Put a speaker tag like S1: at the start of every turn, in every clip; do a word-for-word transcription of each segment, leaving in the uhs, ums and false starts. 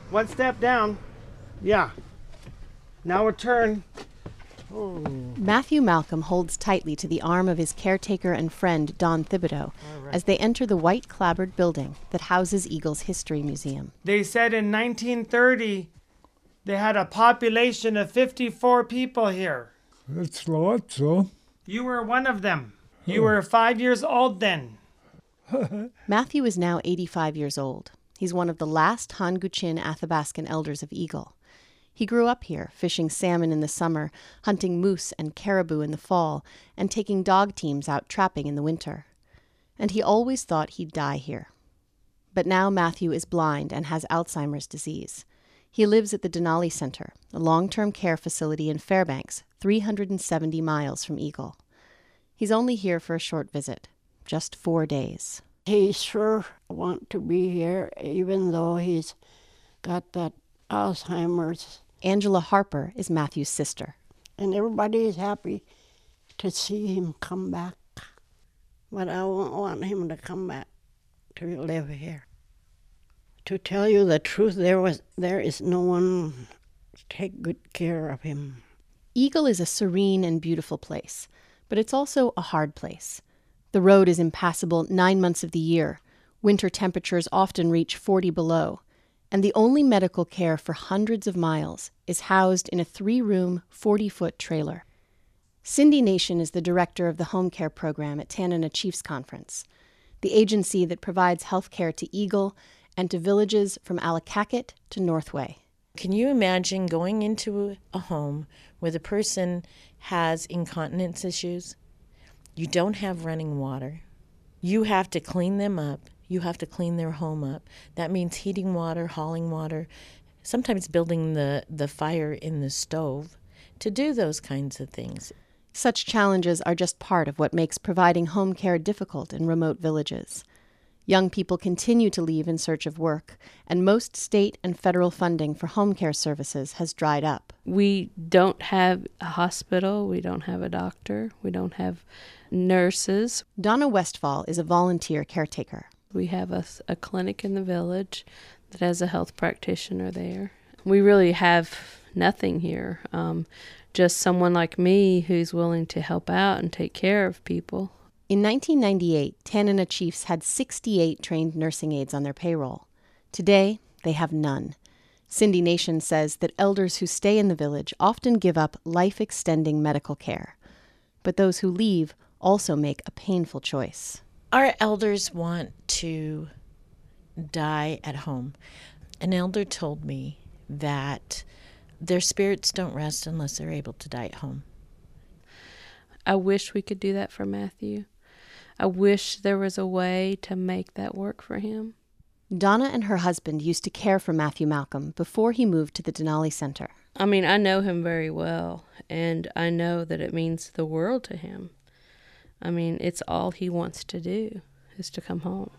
S1: One step down. Yeah. Now a turn. Oh.
S2: Matthew Malcolm holds tightly to the arm of his caretaker and friend, Don Thibodeau, right, as they enter the white clapboard building that houses Eagle's History Museum.
S1: They said in nineteen thirty they had a population of fifty-four people here.
S3: That's a lot, so.
S1: You were one of them. You were five years old then.
S2: Matthew is now eighty-five years old. He's one of the last Han-Guchin Athabascan elders of Eagle. He grew up here, fishing salmon in the summer, hunting moose and caribou in the fall, and taking dog teams out trapping in the winter. And he always thought he'd die here. But now Matthew is blind and has Alzheimer's disease. He lives at the Denali Center, a long-term care facility in Fairbanks, three hundred seventy miles from Eagle. He's only here for a short visit, just four days.
S4: He sure wants to be here, even though he's got that Alzheimer's.
S2: Angela Harper is Matthew's sister.
S4: And everybody is happy to see him come back. But I won't want him to come back to live here. To tell you the truth, there was there is no one to take good care of him.
S2: Eagle is a serene and beautiful place, but it's also a hard place. The road is impassable nine months of the year. Winter temperatures often reach forty below. And the only medical care for hundreds of miles is housed in a three-room, forty-foot trailer. Cindy Nation is the director of the home care program at Tanana Chiefs Conference, the agency that provides health care to Eagle and to villages from Allakaket to Northway.
S5: Can you imagine going into a home where the person has incontinence issues? You don't have running water. You have to clean them up. You have to clean their home up. That means heating water, hauling water, sometimes building the, the fire in the stove to do those kinds of things.
S2: Such challenges are just part of what makes providing home care difficult in remote villages. Young people continue to leave in search of work, and most state and federal funding for home care services has dried up.
S6: We don't have a hospital, we don't have a doctor, we don't have nurses.
S2: Donna Westfall is a volunteer caretaker.
S6: We have a, a clinic in the village that has a health practitioner there. We really have nothing here, um, just someone like me who's willing to help out and take care of people.
S2: In nineteen ninety-eight, Tanana Chiefs had sixty-eight trained nursing aides on their payroll. Today, they have none. Cindy Nation says that elders who stay in the village often give up life-extending medical care. But those who leave also make a painful choice.
S5: Our elders want to die at home. An elder told me that their spirits don't rest unless they're able to die at home.
S6: I wish we could do that for Matthew. I wish there was a way to make that work for him.
S2: Donna and her husband used to care for Matthew Malcolm before he moved to the Denali Center.
S6: I mean, I know him very well, and I know that it means the world to him. I mean, it's all he wants to do, is to come home.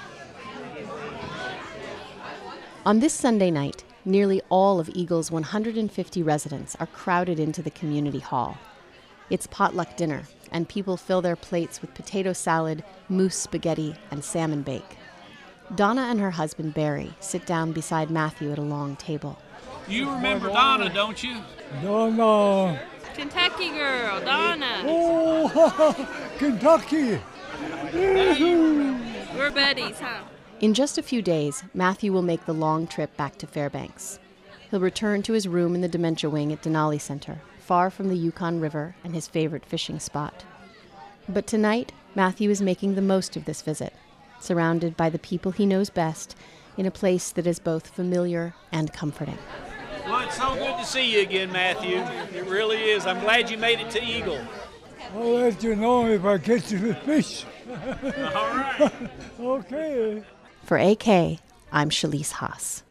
S2: On this Sunday night, nearly all of Eagle's one hundred fifty residents are crowded into the community hall. It's potluck dinner, and people fill their plates with potato salad, moose spaghetti, and salmon bake. Donna and her husband, Barry, sit down beside Matthew at a long table.
S7: You remember Donna, don't you?
S3: Donna.
S6: Kentucky girl, Donna.
S3: Oh, Kentucky.
S6: We're buddies, huh?
S2: In just a few days, Matthew will make the long trip back to Fairbanks. He'll return to his room in the dementia wing at Denali Center, far from the Yukon River and his favorite fishing spot. But tonight, Matthew is making the most of this visit, surrounded by the people he knows best, in a place that is both familiar and comforting.
S7: Well, it's so good to see you again, Matthew. It really is. I'm glad you made it to Eagle.
S3: I'll let you know if I catch the fish.
S7: All right.
S3: Okay.
S2: For A K, I'm Shalise Haas.